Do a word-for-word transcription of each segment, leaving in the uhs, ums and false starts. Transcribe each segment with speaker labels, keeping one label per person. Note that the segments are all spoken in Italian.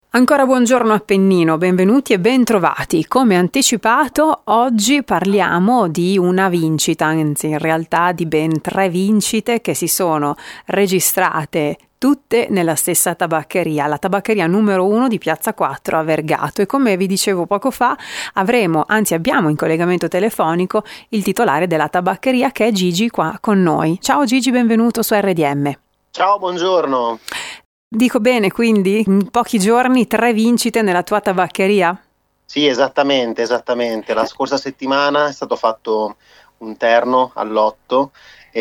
Speaker 1: Ancora buongiorno Appennino, benvenuti e bentrovati. Come anticipato, oggi parliamo di una vincita, anzi in realtà di ben tre vincite che si sono registrate tutte nella stessa tabaccheria, la tabaccheria numero uno di Piazza quattro a Vergato. E come vi dicevo poco fa, avremo, anzi abbiamo in collegamento telefonico il titolare della tabaccheria, che è Gigi, qua con noi. Ciao Gigi, benvenuto su R D M.
Speaker 2: Ciao, buongiorno.
Speaker 1: Dico bene, quindi in pochi giorni tre vincite nella tua tabaccheria?
Speaker 2: Sì, esattamente, esattamente. La scorsa settimana è stato fatto un terno al lotto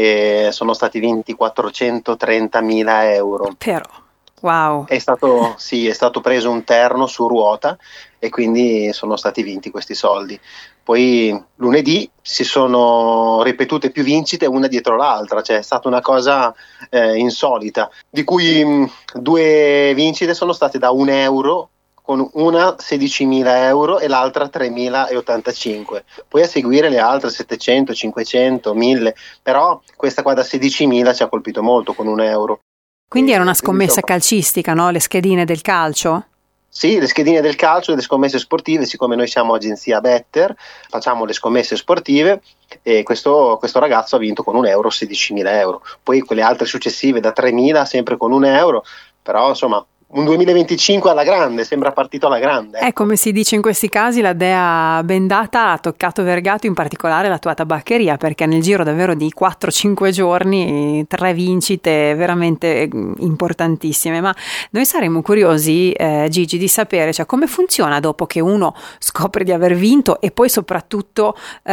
Speaker 2: e sono stati vinti quattrocentotrentamila euro.
Speaker 1: Però, wow.
Speaker 2: È stato, sì, è stato preso un terno su ruota e quindi sono stati vinti questi soldi. Poi lunedì si sono ripetute più vincite una dietro l'altra, cioè è stata una cosa eh, insolita, di cui mh, due vincite sono state da un euro, con una sedicimila euro e l'altra tremilaottantacinque. Poi a seguire le altre settecento, cinquecento, mille, però questa qua da sedicimila ci ha colpito molto con un euro.
Speaker 1: Quindi era una scommessa calcistica, no? Le schedine del calcio?
Speaker 2: Sì, le schedine del calcio e le scommesse sportive, siccome noi siamo agenzia Better, facciamo le scommesse sportive e questo, questo ragazzo ha vinto con un euro sedicimila euro. Poi quelle altre successive da tremila sempre con un euro, però insomma un duemilaventicinque alla grande, sembra partito alla grande.
Speaker 1: Ecco. Eh, come si dice in questi casi, la dea bendata ha toccato Vergato, in particolare la tua tabaccheria, perché nel giro davvero di quattro cinque giorni, tre vincite veramente importantissime. Ma noi saremmo curiosi, eh, Gigi, di sapere, cioè, come funziona dopo che uno scopre di aver vinto e poi soprattutto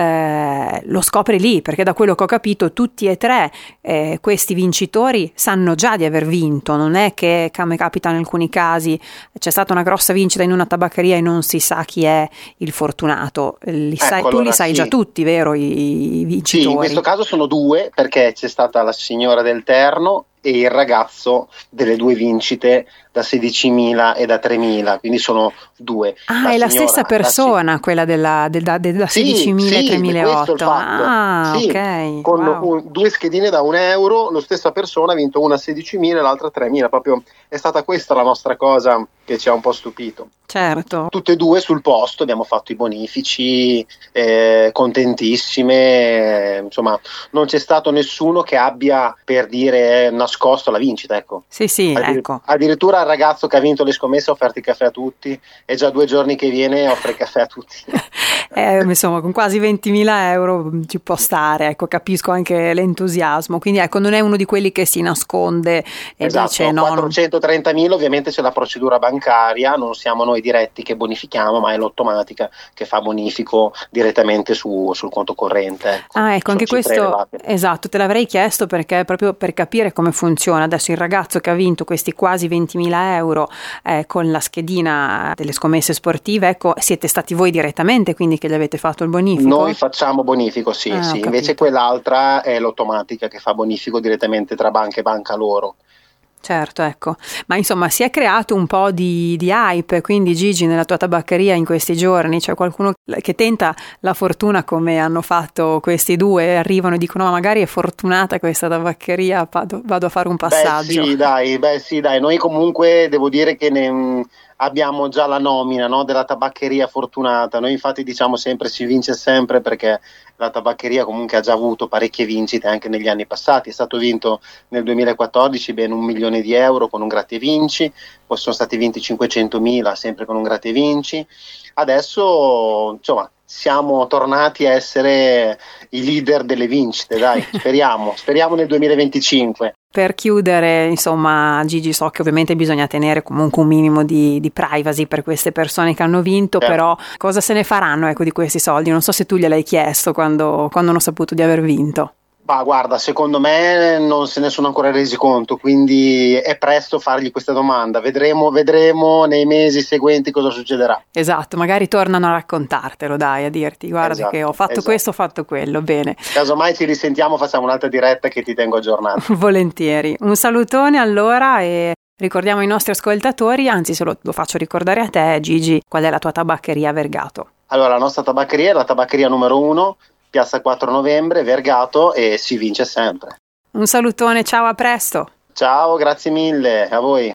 Speaker 1: eh, lo scopre lì, perché da quello che ho capito tutti e tre eh, questi vincitori sanno già di aver vinto, non è che come capita nel alcuni casi c'è stata una grossa vincita in una tabaccheria e non si sa chi è il fortunato. Li sai,
Speaker 2: ecco,
Speaker 1: tu
Speaker 2: allora,
Speaker 1: li sai
Speaker 2: sì.
Speaker 1: già tutti, vero, i, i vincitori?
Speaker 2: Sì, in questo caso sono due, perché c'è stata la signora del terno e il ragazzo delle due vincite da sedicimila e da tremila, quindi sono due.
Speaker 1: Ah,
Speaker 2: la
Speaker 1: è la
Speaker 2: signora,
Speaker 1: stessa persona,
Speaker 2: la...
Speaker 1: quella della, della, della
Speaker 2: sì,
Speaker 1: sedicimila
Speaker 2: sì,
Speaker 1: e tremilaotto. Ah,
Speaker 2: sì,
Speaker 1: ok.
Speaker 2: con
Speaker 1: Wow.
Speaker 2: un, due schedine da un euro, la stessa persona ha vinto una sedicimila e l'altra tremila, proprio è stata questa la nostra cosa che ci ha un po' stupito.
Speaker 1: Certo.
Speaker 2: Tutte e due sul posto, abbiamo fatto i bonifici, eh, contentissime, eh, insomma non c'è stato nessuno che abbia, per dire, nascosto la vincita, ecco.
Speaker 1: Sì, sì,
Speaker 2: Addir-
Speaker 1: ecco.
Speaker 2: Addirittura il ragazzo che ha vinto le scommesse ha offerto il caffè a tutti, è già due giorni che viene e offre il caffè a tutti.
Speaker 1: Eh, insomma, con quasi ventimila euro ci può stare, ecco, capisco anche l'entusiasmo, quindi ecco, non è uno di quelli che si nasconde e
Speaker 2: esatto,
Speaker 1: dice no.
Speaker 2: quattrocentotrentamila ovviamente c'è la procedura bancaria, non siamo noi diretti che bonifichiamo, ma è l'automatica che fa bonifico direttamente su, sul conto corrente. Ecco.
Speaker 1: Ah, ecco,
Speaker 2: Sono
Speaker 1: anche questo,
Speaker 2: elevate.
Speaker 1: esatto, te l'avrei chiesto perché proprio per capire come funziona. Adesso il ragazzo che ha vinto questi quasi ventimila euro eh, con la schedina delle scommesse sportive, ecco, siete stati voi direttamente quindi che gli avete fatto il bonifico?
Speaker 2: Noi facciamo bonifico, sì,
Speaker 1: ah,
Speaker 2: sì. Invece quell'altra è l'automatica che fa bonifico direttamente tra banca e banca loro.
Speaker 1: Certo, ecco, ma insomma si è creato un po' di, di hype, quindi Gigi nella tua tabaccheria in questi giorni c'è qualcuno che tenta la fortuna come hanno fatto questi due, arrivano e dicono ma magari è fortunata questa tabaccheria, vado, vado a fare un passaggio.
Speaker 2: Beh sì dai, beh sì dai, noi comunque devo dire che ne abbiamo già la nomina, no, della tabaccheria fortunata, noi infatti diciamo sempre si vince sempre perché la tabaccheria comunque ha già avuto parecchie vincite anche negli anni passati, è stato vinto nel duemilaquattordici ben un milione di euro con un gratta e vinci, poi sono stati vinti cinquecentomila sempre con un gratta e vinci, adesso insomma siamo tornati a essere i leader delle vincite, dai, speriamo, speriamo nel duemilaventicinque.
Speaker 1: Per chiudere, insomma, Gigi, so che ovviamente bisogna tenere comunque un minimo di, di privacy per queste persone che hanno vinto, certo. Però cosa se ne faranno, ecco, di questi soldi? Non so se tu gliel'hai chiesto quando, quando hanno saputo di aver vinto.
Speaker 2: Bah, guarda, secondo me non se ne sono ancora resi conto, quindi è presto fargli questa domanda. Vedremo, vedremo nei mesi seguenti cosa succederà.
Speaker 1: Esatto, magari tornano a raccontartelo, dai, a dirti guarda esatto, che ho fatto esatto. questo, ho fatto quello, bene.
Speaker 2: Casomai ci risentiamo, facciamo un'altra diretta che ti tengo aggiornato.
Speaker 1: Volentieri. Un salutone allora e ricordiamo ai nostri ascoltatori, anzi se lo, lo faccio ricordare a te, Gigi, qual è la tua tabaccheria a Vergato?
Speaker 2: Allora, la nostra tabaccheria è la tabaccheria numero uno, Piazza quattro Novembre, Vergato, e si vince sempre.
Speaker 1: Un salutone, ciao, a presto.
Speaker 2: Ciao, grazie mille, a voi.